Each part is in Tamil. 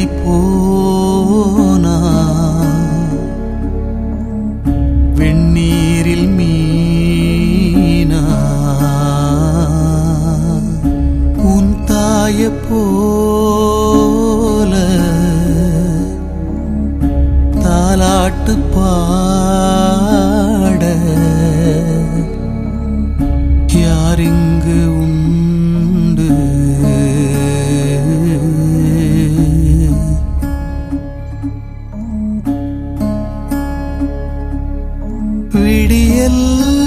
போனா வெண்ணீரில் மீனா உன் தாய போல தாலாட்டு பாட யாரிங்கு உண்டு? விடியல்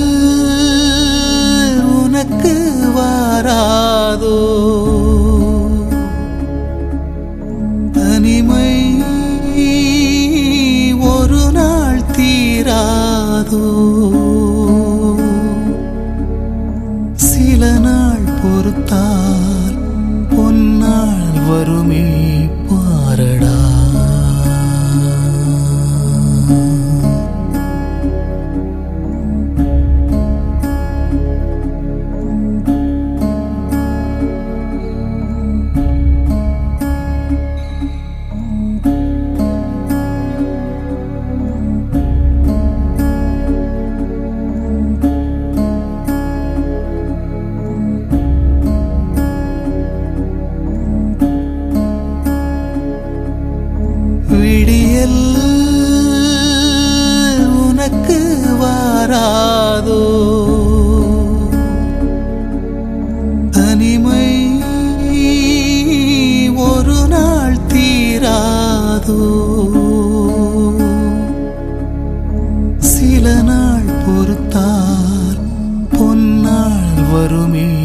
உனக்கு வாராதோ? தனிமை ஒரு நாள் தீராதோ? சில நாள் பொறுத்தால் பொன்னாள் வருமே பாரடா. விடியல் உனக்கு வாராதோ? தனிமை ஒரு நாள் தீராதோ? சில நாள் பொறுத்தால் பொன்னாள் வருமே